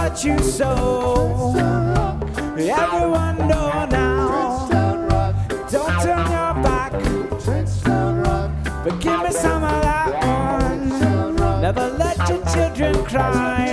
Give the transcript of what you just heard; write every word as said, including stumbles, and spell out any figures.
what you sow. Everyone know now. Don't turn your back, but give me some of that one. Never let your children cry.